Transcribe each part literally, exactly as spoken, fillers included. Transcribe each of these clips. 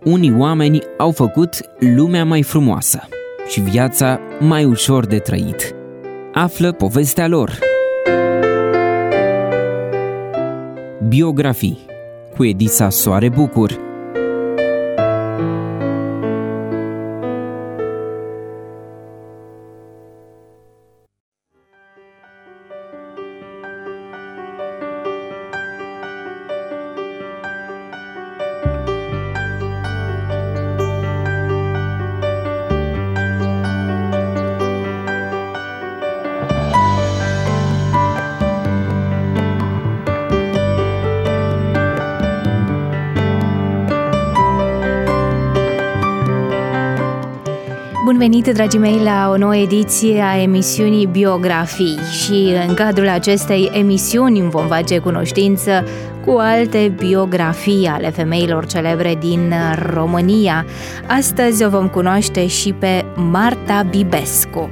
unii oameni au făcut lumea mai frumoasă și viața mai ușor de trăit. Află povestea lor. Biografii cu Edisa Soare Bucur. Bun venit, dragii mei, la o nouă ediție a emisiunii Biografii și în cadrul acestei emisiuni vom face cunoștință cu alte biografii ale femeilor celebre din România. Astăzi o vom cunoaște și pe Marta Bibescu.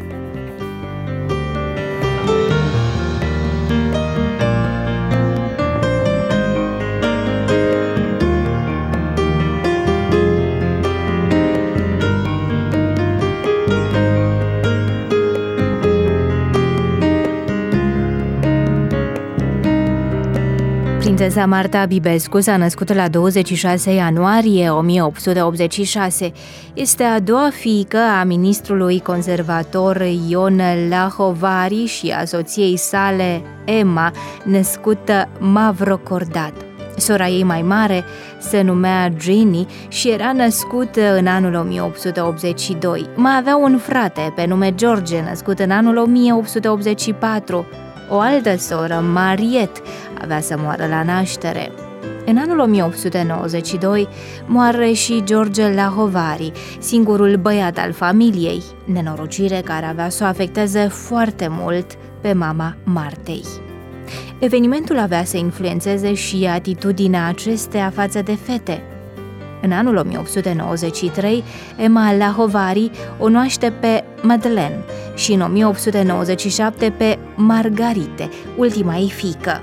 Prințesa Marta Bibescu s-a născut la douăzeci și șase ianuarie o mie opt sute optzeci și șase. Este a doua fiică a ministrului conservator Ion Lahovari și a soției sale Emma, născută Mavrocordat. Sora ei mai mare se numea Ginny și era născută în anul o mie opt sute optzeci și doi. Mai avea un frate pe nume George, născut în anul o mie opt sute optzeci și patru. O altă soră, Mariet, avea să moară la naștere. În anul o mie opt sute nouăzeci și doi moare și George Lahovari, singurul băiat al familiei, nenorocire care avea să o afecteze foarte mult pe mama Martei. Evenimentul avea să influențeze și atitudinea acesteia față de fete. În anul o mie opt sute nouăzeci și trei, Emma Lahovari o numește pe Madeleine și în o mie opt sute nouăzeci și șapte pe Margarite, ultima ei fiică.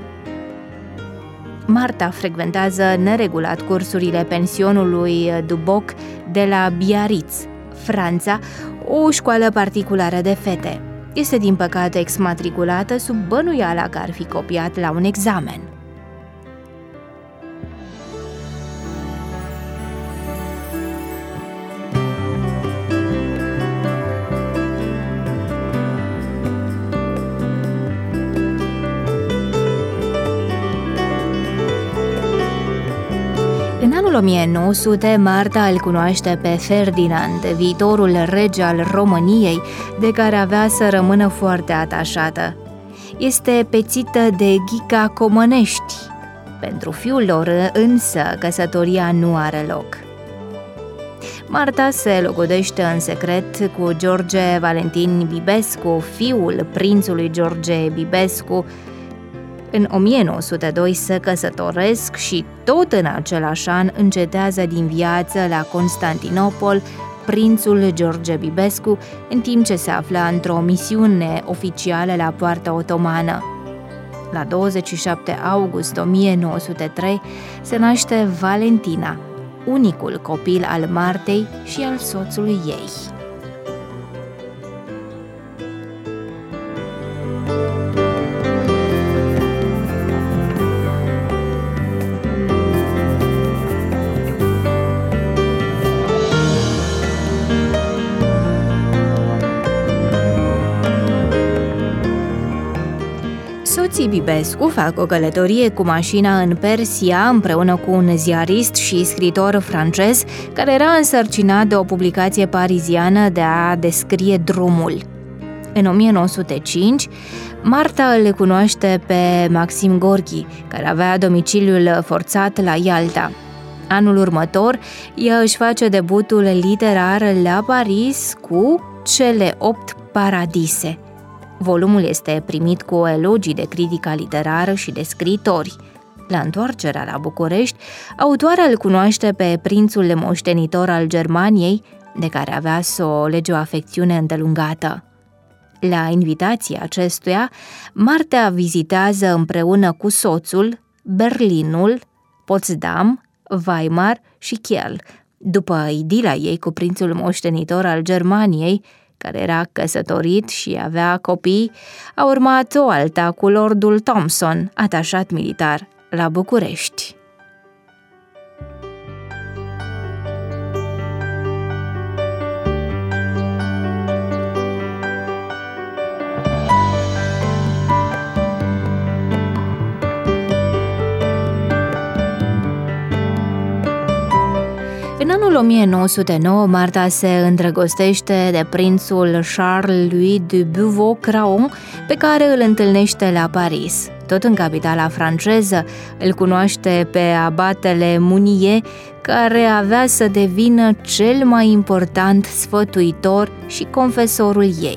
Marta frecventează neregulat cursurile pensionului Duboc de la Biarritz, Franța, o școală particulară de fete. Este din păcate exmatriculată sub bănuiala că ar fi copiat la un examen. În anul o mie nouă sute, Marta îl cunoaște pe Ferdinand, viitorul rege al României, de care avea să rămână foarte atașată. Este pețită de Ghica Comănești. Pentru fiul lor, însă, căsătoria nu are loc. Marta se logodește în secret cu George Valentin Bibescu, fiul prințului George Bibescu. În o mie nouă sute doi se căsătoresc și tot în același an încetează din viață la Constantinopol prințul George Bibescu, în timp ce se află într-o misiune oficială la Poarta Otomană. La douăzeci și șapte august o mie nouă sute trei se naște Valentina, unicul copil al Martei și al soțului ei. Soții Bibescu fac o călătorie cu mașina în Persia împreună cu un ziarist și scriitor francez care era însărcinat de o publicație pariziană de a descrie drumul. În o mie nouă sute cinci, Marta îl cunoaște pe Maxim Gorki, care avea domiciliul forțat la Ialta. Anul următor, ea își face debutul literar la Paris cu Cele opt paradise. Volumul este primit cu elogii de critica literară și de scriitori. La întoarcerea la București, autoarea îl cunoaște pe prințul moștenitor al Germaniei, de care avea să o lege o afecțiune îndelungată. La invitația acestuia, Marta vizitează împreună cu soțul Berlinul, Potsdam, Weimar și Kiel, După idila ei cu prințul moștenitor al Germaniei, care era căsătorit și avea copii, a urmat o alta cu lordul Thompson, atașat militar la București. În anul o mie nouă sute nouă, Marta se îndrăgostește de prințul Charles-Louis de Beauvau-Craon, pe care îl întâlnește la Paris. Tot în capitala franceză, îl cunoaște pe abatele Mounier, care avea să devină cel mai important sfătuitor și confesorul ei.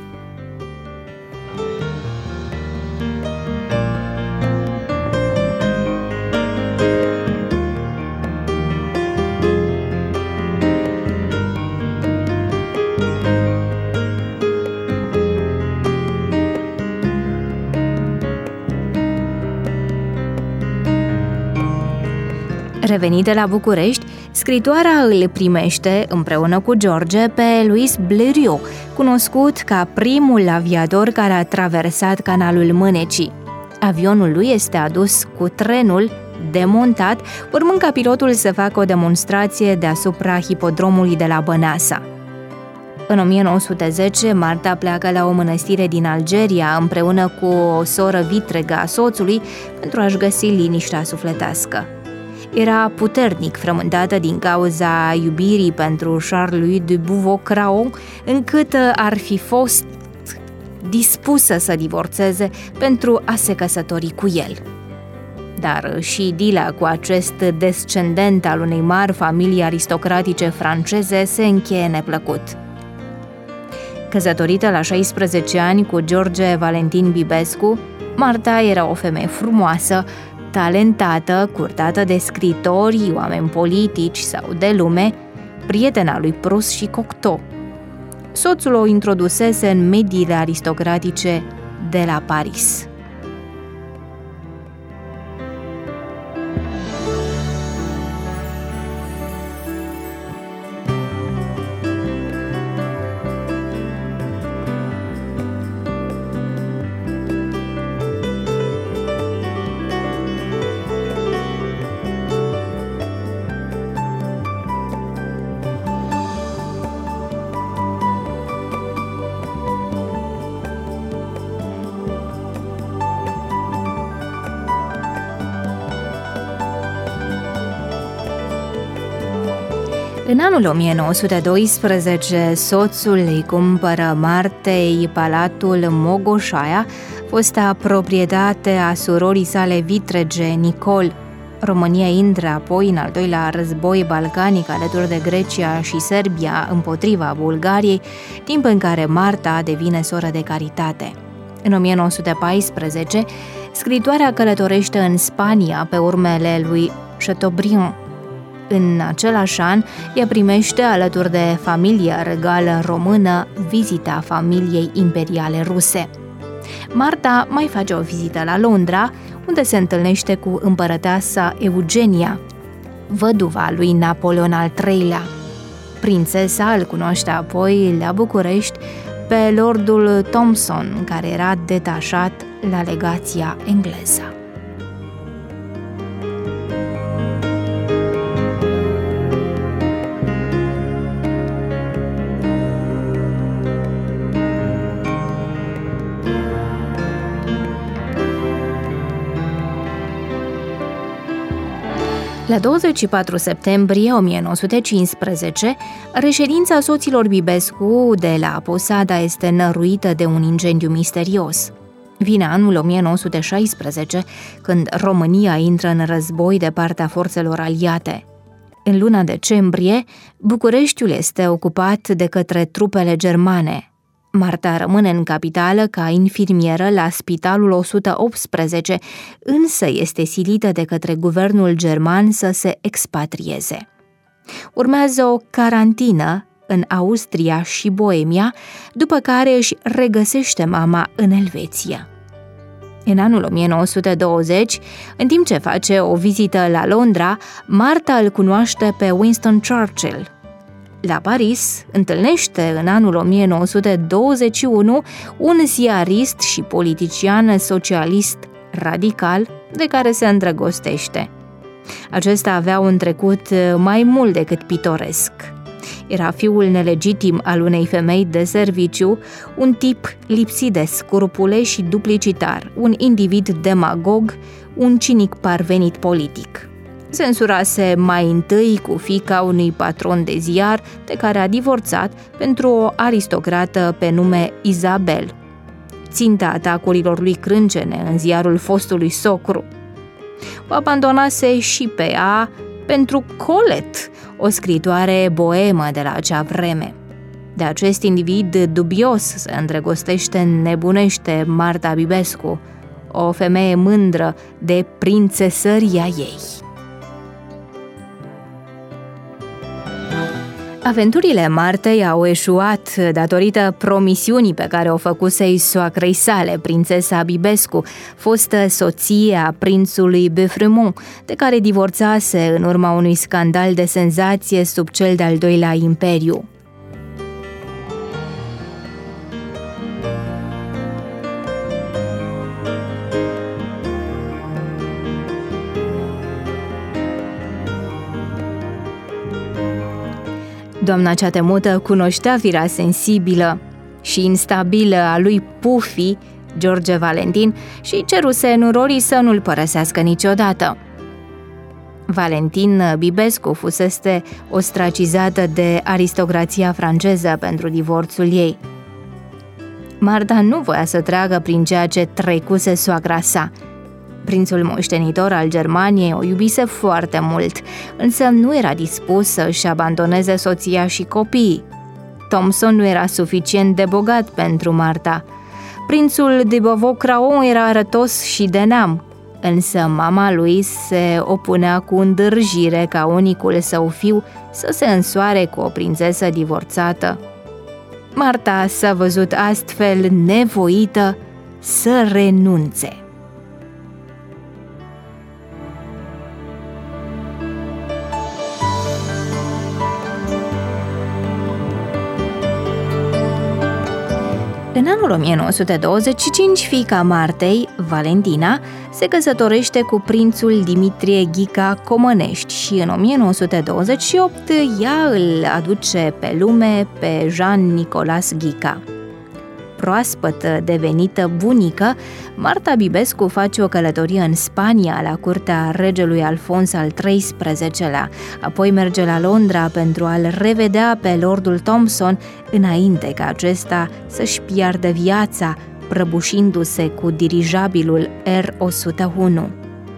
Revenită la București, scritoarea îl primește, împreună cu George, pe Louis Blériot, cunoscut ca primul aviator care a traversat canalul Mânecii. Avionul lui este adus cu trenul demontat, urmând ca pilotul să facă o demonstrație deasupra hipodromului de la Băneasa. În o mie nouă sute zece, Marta pleacă la o mănăstire din Algeria împreună cu o soră vitregă a soțului pentru a-și găsi liniștea sufletească. Era puternic frământată din cauza iubirii pentru Charles-Louis de Beauvau-Craon, încât ar fi fost dispusă să divorțeze pentru a se căsători cu el. Dar și idila cu acest descendent al unei mari familii aristocratice franceze se încheie neplăcut. Căsătorită la șaisprezece ani cu George Valentin Bibescu, Marta era o femeie frumoasă, talentată, curtată de scritori, oameni politici sau de lume, prietena lui Proust și Cocteau. Soțul o introdusese în mediile aristocratice de la Paris. În anul o mie nouă sute doisprezece, soțul îi cumpără Martei palatul Mogoșaia, fosta proprietate a surorii sale vitrege, Nicol. România intră apoi în al doilea război balcanic alături de Grecia și Serbia împotriva Bulgariei, timp în care Marta devine soră de caritate. În o mie nouă sute paisprezece, scritoarea călătorește în Spania pe urmele lui Chateaubriand. În același an, ea primește, alături de familia regală română, vizita familiei imperiale ruse. Marta mai face o vizită la Londra, unde se întâlnește cu împărăteasa Eugenia, văduva lui Napoleon al treilea. Prințesa îl cunoaște apoi la București pe lordul Thompson, care era detașat la legația engleză. La douăzeci și patru septembrie o mie nouă sute cincisprezece, reședința soților Bibescu de la Posada este năruită de un incendiu misterios. Vine anul o mie nouă sute șaisprezece, când România intră în război de partea forțelor aliate. În luna decembrie, Bucureștiul este ocupat de către trupele germane. Marta rămâne în capitală ca infirmieră la Spitalul o sută optsprezece, însă este silită de către guvernul german să se expatrieze. Urmează o carantină în Austria și Boemia, după care își regăsește mama în Elveția. În anul o mie nouă sute douăzeci, în timp ce face o vizită la Londra, Marta îl cunoaște pe Winston Churchill. La Paris, întâlnește în anul o mie nouă sute douăzeci și unu un ziarist și politician socialist radical de care se îndrăgostește. Acesta avea un trecut mai mult decât pitoresc. Era fiul nelegitim al unei femei de serviciu, un tip lipsit de scrupule și duplicitar, un individ demagog, un cinic parvenit politic. Se însurase mai întâi cu fiica unui patron de ziar de care a divorțat pentru o aristocrată pe nume Isabel, ținta atacurilor lui crâncene în ziarul fostului socru. O abandonase și pe ea pentru Colette, o scritoare boemă de la acea vreme. De acest individ dubios se îndrăgostește nebunește Marta Bibescu, o femeie mândră de prințesăria ei. Aventurile Martei au eșuat datorită promisiunii pe care o făcuse soacrei sale, prințesa Bibescu, fostă soție a prințului Beaufremont, de care divorțase în urma unui scandal de senzație sub cel de-al doilea imperiu. Doamna cea temută cunoștea firea sensibilă și instabilă a lui Pufi, George Valentin, și ceruse nurorii să nu-l părăsească niciodată. Valentin Bibescu fusese ostracizată de aristocrația franceză pentru divorțul ei. Marta nu voia să treacă prin ceea ce trecuse soacra sa. Prințul moștenitor al Germaniei o iubise foarte mult, însă nu era dispus să-și abandoneze soția și copiii. Thomson nu era suficient de bogat pentru Marta. Prințul de Beauvau-Craon era arătos și de neam, însă mama lui se opunea cu îndârjire ca unicul său fiu să se însoare cu o prințesă divorțată. Marta s-a văzut astfel nevoită să renunțe. În anul o mie nouă sute douăzeci și cinci, fiica Martei, Valentina, se căsătorește cu prințul Dimitrie Ghica Comănești și în o mie nouă sute douăzeci și opt ea îl aduce pe lume pe Jean Nicolas Ghica. Proaspăt devenită bunică, Marta Bibescu face o călătorie în Spania la curtea regelui Alfons al treisprezecelea, apoi merge la Londra pentru a-l revedea pe lordul Thomson înainte ca acesta să-și piardă viața prăbușindu-se cu dirijabilul R o sută unu.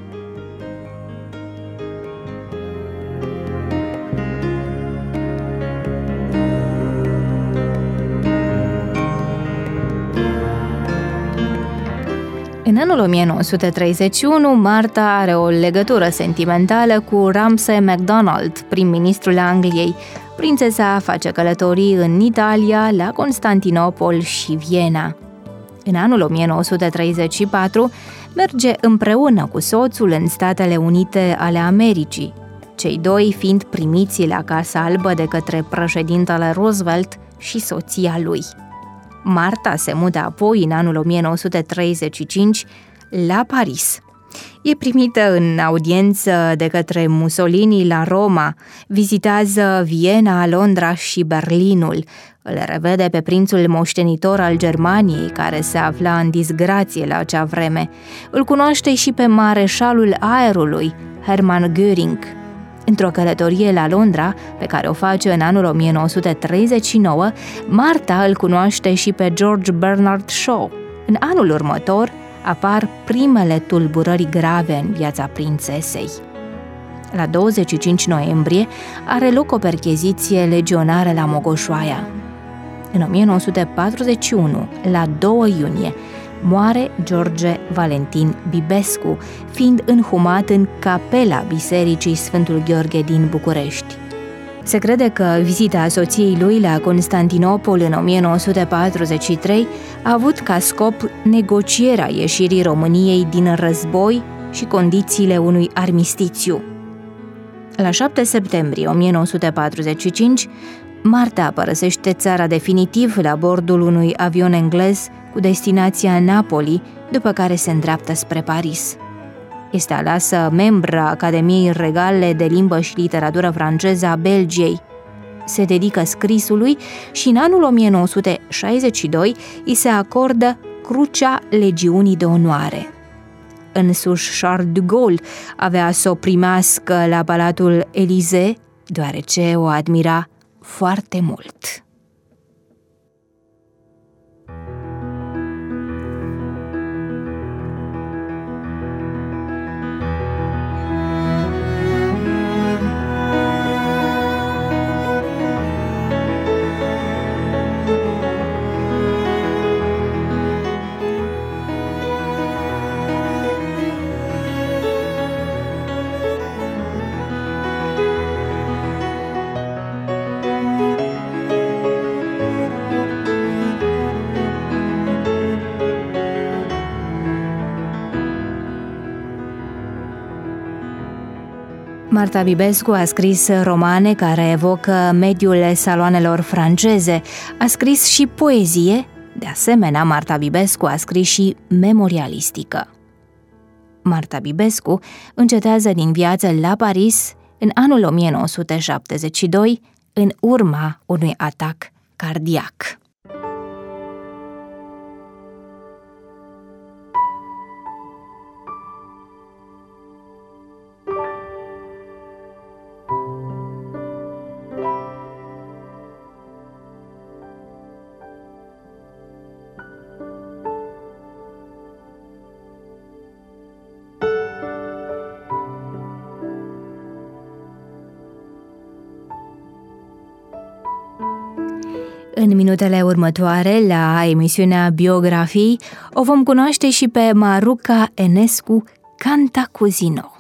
În anul o mie nouă sute treizeci și unu, Marta are o legătură sentimentală cu Ramsay MacDonald, prim-ministrul Angliei. Prințesa face călătorii în Italia, la Constantinopol și Viena. În anul o mie nouă sute treizeci și patru, merge împreună cu soțul în Statele Unite ale Americii, cei doi fiind primiți la Casa Albă de către președintele Roosevelt și soția lui. Marta se mută apoi în anul o mie nouă sute treizeci și cinci la Paris. E primită în audiență de către Mussolini la Roma, vizitează Viena, Londra și Berlinul, îl revede pe prințul moștenitor al Germaniei, care se afla în disgrație la acea vreme, îl cunoaște și pe mareșalul aerului, Hermann Göring. Într-o călătorie la Londra, pe care o face în anul o mie nouă sute treizeci și nouă, Marta îl cunoaște și pe George Bernard Shaw. În anul următor apar primele tulburări grave în viața prințesei. La douăzeci și cinci noiembrie are loc o percheziție legionară la Mogoșoaia. În o mie nouă sute patruzeci și unu, la doi iunie, moare George Valentin Bibescu, fiind înhumat în capela Bisericii Sfântul Gheorghe din București. Se crede că vizita soției lui la Constantinopol în o mie nouă sute patruzeci și trei a avut ca scop negocierea ieșirii României din război și condițiile unui armistițiu. La șapte septembrie o mie nouă sute patruzeci și cinci, Marta părăsește țara definitiv la bordul unui avion englez cu destinația Napoli, după care se îndreaptă spre Paris. Este aleasă membra Academiei Regale de Limbă și Literatură franceză a Belgiei. Se dedică scrisului și în anul o mie nouă sute șaizeci și doi îi se acordă Crucea Legiunii de Onoare. Însuși Charles de Gaulle avea să o primească la Palatul Élysée, deoarece o admira foarte mult. Marta Bibescu a scris romane care evocă mediul saloanelor franceze, a scris și poezie, de asemenea Marta Bibescu a scris și memorialistică. Marta Bibescu încetează din viață la Paris în anul o mie nouă sute șaptezeci și doi, în urma unui atac cardiac. În minutele următoare, la emisiunea Biografii, o vom cunoaște și pe Maruca Enescu Cantacuzino.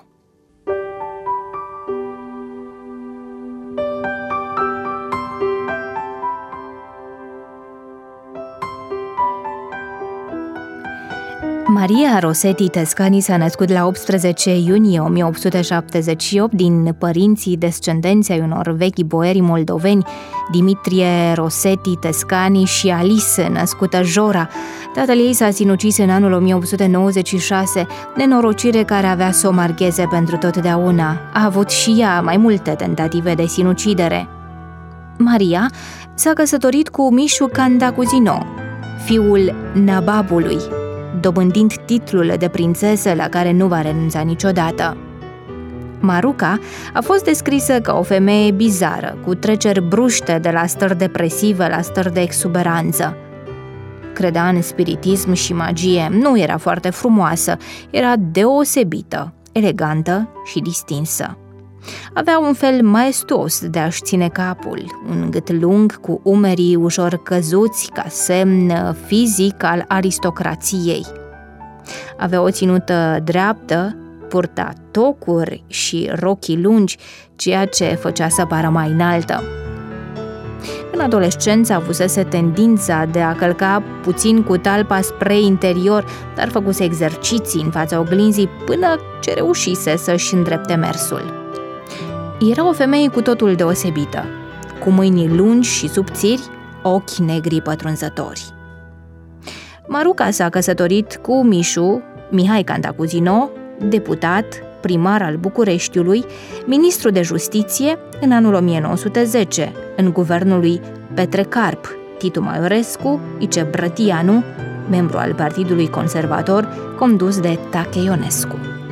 Maria Rosetti Tescani s-a născut la optsprezece iunie o mie opt sute șaptezeci și opt din părinții descendenți ai unor vechi boeri moldoveni, Dimitrie Rosetti Tescani și Alice, născută Jora. Tatăl ei s-a sinucis în anul o mie opt sute nouăzeci și șase, nenorocire care avea să o marcheze pentru totdeauna. A avut și ea mai multe tentative de sinucidere. Maria s-a căsătorit cu Mișu Cantacuzino, fiul nababului, dobândind titlul de prințesă la care nu va renunța niciodată. Maruca a fost descrisă ca o femeie bizară, cu treceri bruște de la stări depresive la stări de exuberanță. Credea în spiritism și magie, nu era foarte frumoasă, era deosebită, elegantă și distinsă. Avea un fel maestuos de a-și ține capul, un gât lung cu umerii ușor căzuți ca semn fizic al aristocrației. Avea o ținută dreaptă, purta tocuri și rochii lungi, ceea ce făcea să pară mai înaltă. În adolescență avusese tendința de a călca puțin cu talpa spre interior, dar făcuse exerciții în fața oglinzii până ce reușise să-și îndrepte mersul. Era o femeie cu totul deosebită, cu mâini lungi și subțiri, ochi negri pătrunzători. Maruca s-a căsătorit cu Mișu, Mihai Cantacuzino, deputat, primar al Bucureștiului, ministru de justiție în anul o mie nouă sute zece, în guvernul lui Petre Carp, Titu Maiorescu, Ice Brătianu, membru al Partidului Conservator, condus de Tache Ionescu.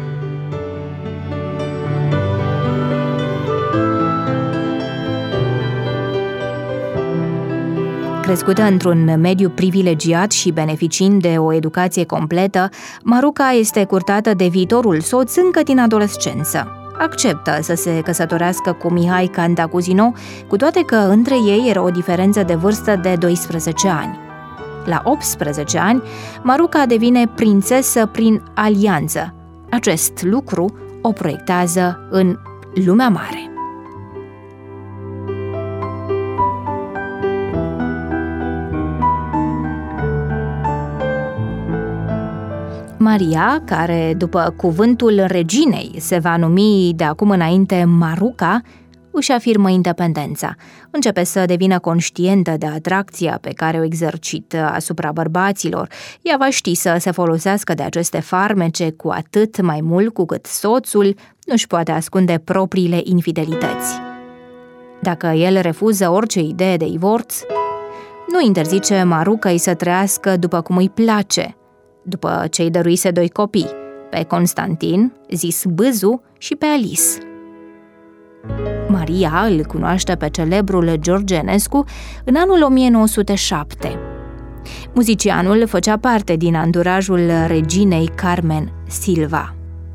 Crescută într-un mediu privilegiat și beneficiind de o educație completă, Maruca este curtată de viitorul soț încă din adolescență. Acceptă să se căsătorească cu Mihai Cantacuzino, cu toate că între ei era o diferență de vârstă de doisprezece ani. La optsprezece ani, Maruca devine prințesă prin alianță. Acest lucru o proiectează în lumea mare. Maria, care după cuvântul reginei se va numi de acum înainte Maruca, își afirmă independența. Începe să devină conștientă de atracția pe care o exercită asupra bărbaților. Ea va ști să se folosească de aceste farmece cu atât mai mult cu cât soțul nu-și poate ascunde propriile infidelități. Dacă el refuză orice idee de divorț, nu interzice Marucăi să trăiască după cum îi place, după ce îi dăruise doi copii, pe Constantin, zis Bâzu, și pe Alice. Maria îl cunoaște pe celebrul George Enescu în anul o mie nouă sute șapte. Muzicianul făcea parte din anturajul reginei Carmen Silva.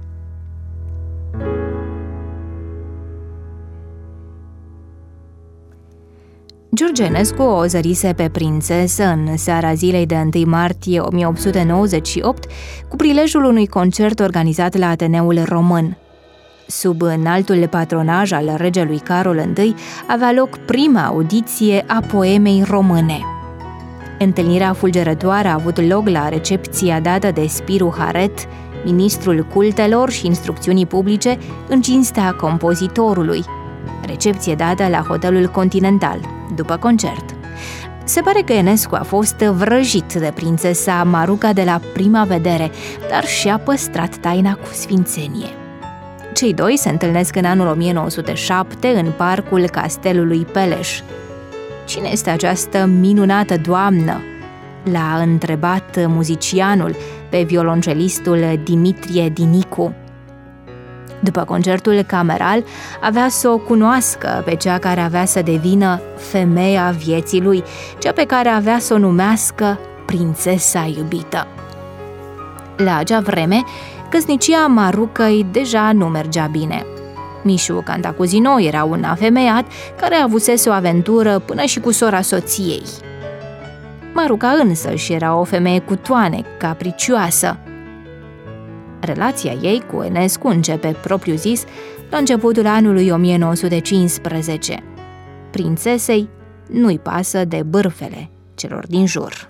George Enescu o zărise pe prințesă în seara zilei de întâi martie o mie opt sute nouăzeci și opt cu prilejul unui concert organizat la Ateneul Român. Sub înaltul patronaj al regelui Carol I avea loc prima audiție a poemei române. Întâlnirea fulgerătoare a avut loc la recepția dată de Spiru Haret, ministrul cultelor și instrucțiunii publice, în cinstea compozitorului. Recepție dată la Hotelul Continental, după concert. Se pare că Enescu a fost vrăjit de prințesa Maruca de la prima vedere, dar și-a păstrat taina cu sfințenie. Cei doi se întâlnesc în anul o mie nouă sute șapte în parcul castelului Peleș. Cine este această minunată doamnă? L-a întrebat muzicianul pe violoncelistul Dimitrie Dinicu. După concertul cameral, avea să o cunoască pe cea care avea să devină femeia vieții lui, cea pe care avea să o numească prințesa iubită. La acea vreme, căsnicia Marucăi deja nu mergea bine. Mișu Cantacuzino era un afemeiat care avusese o aventură până și cu sora soției. Maruca însăși era o femeie cu toane, capricioasă. Relația ei cu Enescu începe, propriu zis, la începutul anului o mie nouă sute cincisprezece. Prințesei nu-i pasă de bârfele celor din jur.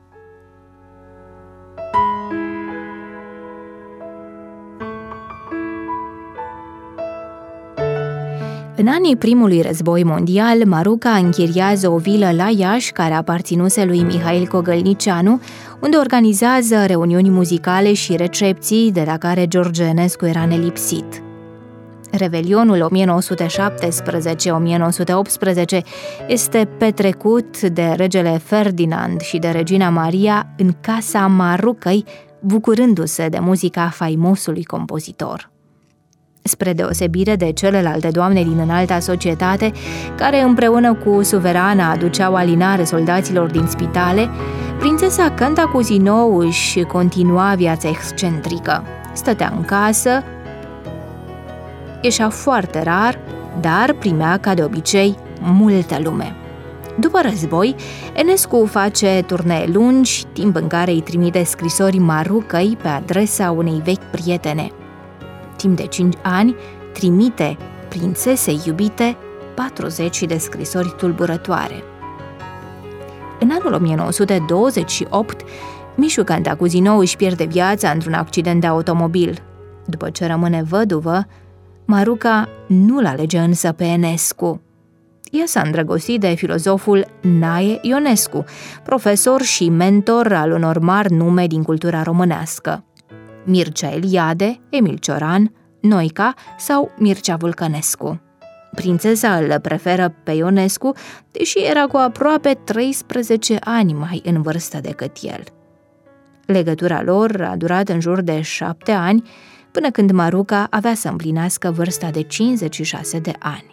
În anii primului război mondial, Maruca închiriază o vilă la Iași care aparținuse lui Mihail Cogălnicianu, unde organizează reuniuni muzicale și recepții de la care George Enescu era nelipsit. Revelionul o mie nouă sute șaptesprezece - o mie nouă sute optsprezece este petrecut de regele Ferdinand și de regina Maria în casa Marucăi, bucurându-se de muzica faimosului compozitor. Spre deosebire de celelalte doamne din înalta societate, care împreună cu suverana aduceau alinare soldaților din spitale, prințesa Cantacuzino își continua viața excentrică. Stătea în casă, ieșea foarte rar, dar primea, ca de obicei, multă lume. După război, Enescu face turnee lungi, timp în care îi trimite scrisori Marucăi pe adresa unei vechi prietene. Timp de cinci ani, trimite prințesei iubite patruzeci de scrisori tulburătoare. În anul o mie nouă sute douăzeci și opt, Mișu Cantacuzino își pierde viața într-un accident de automobil. După ce rămâne văduvă, Maruca nu-l alege însă pe Enescu. Ea s-a îndrăgostit de filozoful Nae Ionescu, profesor și mentor al unor mari nume din cultura românească: Mircea Eliade, Emil Cioran, Noica sau Mircea Vulcănescu. Prințesa îl preferă pe Ionescu, deși era cu aproape treisprezece ani mai în vârstă decât el. Legătura lor a durat în jur de șapte ani, până când Maruca avea să împlinească vârsta de cincizeci și șase de ani.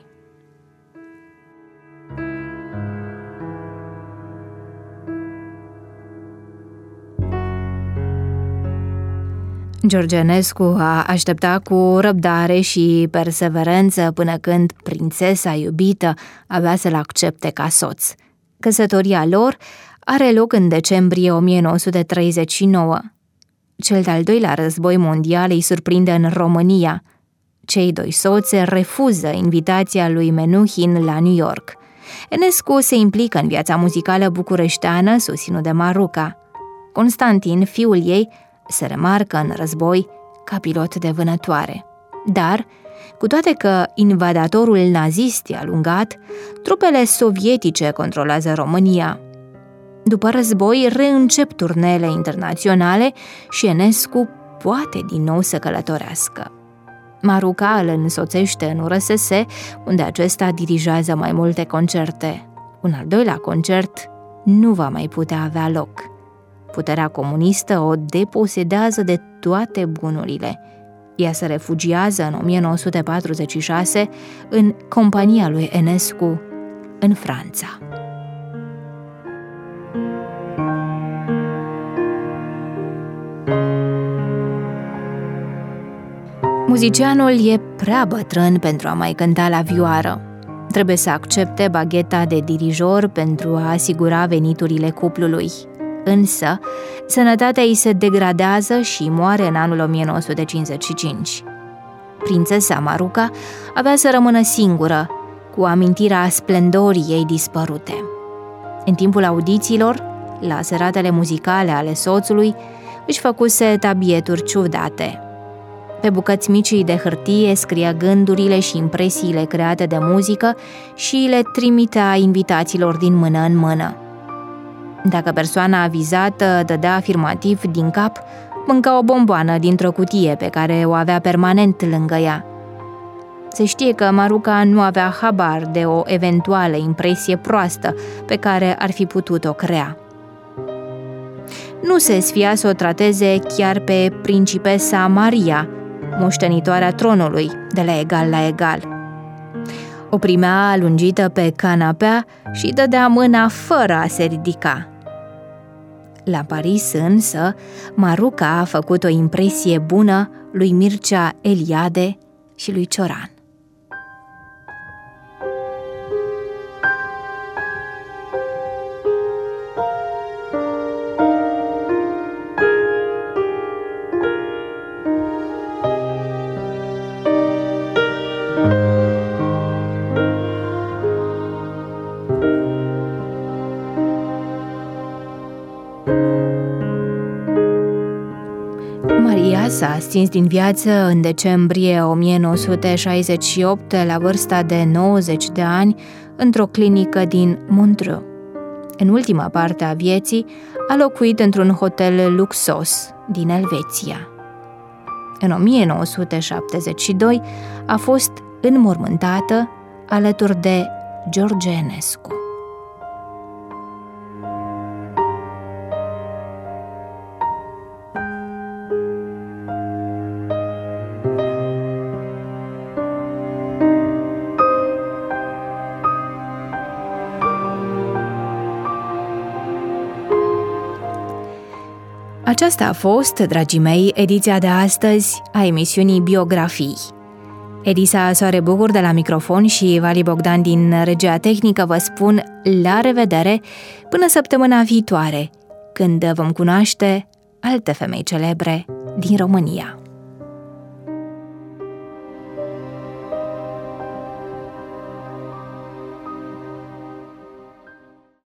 George Enescu a așteptat cu răbdare și perseverență până când prințesa iubită avea să-l accepte ca soț. Căsătoria lor are loc în decembrie o mie nouă sute treizeci și nouă. Cel de-al doilea război mondial îi surprinde în România. Cei doi soți refuză invitația lui Menuhin la New York. Enescu se implică în viața muzicală bucureșteană, susținut de Maruca. Constantin, fiul ei, se remarcă în război ca pilot de vânătoare. Dar, cu toate că invadatorul nazist e alungat, trupele sovietice controlează România. După război reîncep turneele internaționale și Enescu poate din nou să călătorească. Maruca îl însoțește în U R S S, unde acesta dirigează mai multe concerte. Un al doilea concert nu va mai putea avea loc. Puterea comunistă o deposedează de toate bunurile. Ea se refugiază în o mie nouă sute patruzeci și șase în compania lui Enescu în Franța. Muzicianul e prea bătrân pentru a mai cânta la vioară. Trebuie să accepte bagheta de dirijor pentru a asigura veniturile cuplului. Însă, sănătatea îi se degradează și moare în anul o mie nouă sute cincizeci și cinci. Prințesa Maruca avea să rămână singură, cu amintirea splendorii ei dispărute. În timpul audițiilor, la seratele muzicale ale soțului, își făcuse tabieturi ciudate. Pe bucăți mici de hârtie scria gândurile și impresiile create de muzică și le trimitea invitaților din mână în mână. Dacă persoana avizată dădea afirmativ din cap, mânca o bomboană dintr-o cutie pe care o avea permanent lângă ea. Se știe că Maruca nu avea habar de o eventuală impresie proastă pe care ar fi putut-o crea. Nu se sfia să o trateze chiar pe principesa Maria, moștenitoarea tronului, de la egal la egal. O primea alungită pe canapea și dădea mâna fără a se ridica. La Paris însă, Maruca a făcut o impresie bună lui Mircea Eliade și lui Cioran. Maria s-a stins din viață în decembrie o mie nouă sute șaizeci și opt la vârsta de nouăzeci de ani într-o clinică din Montreux. În ultima parte a vieții a locuit într-un hotel luxos din Elveția. În o mie nouă sute șaptezeci și doi a fost înmormântată alături de George Enescu. Aceasta a fost, dragii mei, ediția de astăzi a emisiunii Biografii. Elisa Soare Bucur de la microfon și Vali Bogdan din regia tehnică vă spun la revedere până săptămâna viitoare, când vom cunoaște alte femei celebre din România.